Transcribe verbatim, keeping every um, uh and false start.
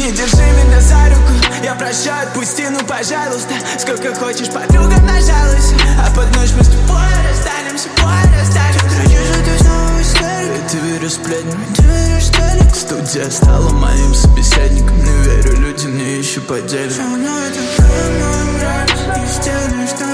Не держи меня за руку, я прощаю, отпусти, ну пожалуйста. Сколько хочешь, подруга, нажалуйся. А под ночь мы с тобой расстанемся, бой расстанемся. Ты же ты снова в истерике. Ты веришь сплетням, ты веришь телек. Студия стала моим собеседником. Не верю людям, не ищу по делу. Со мной это время нравится, не сделаешь, что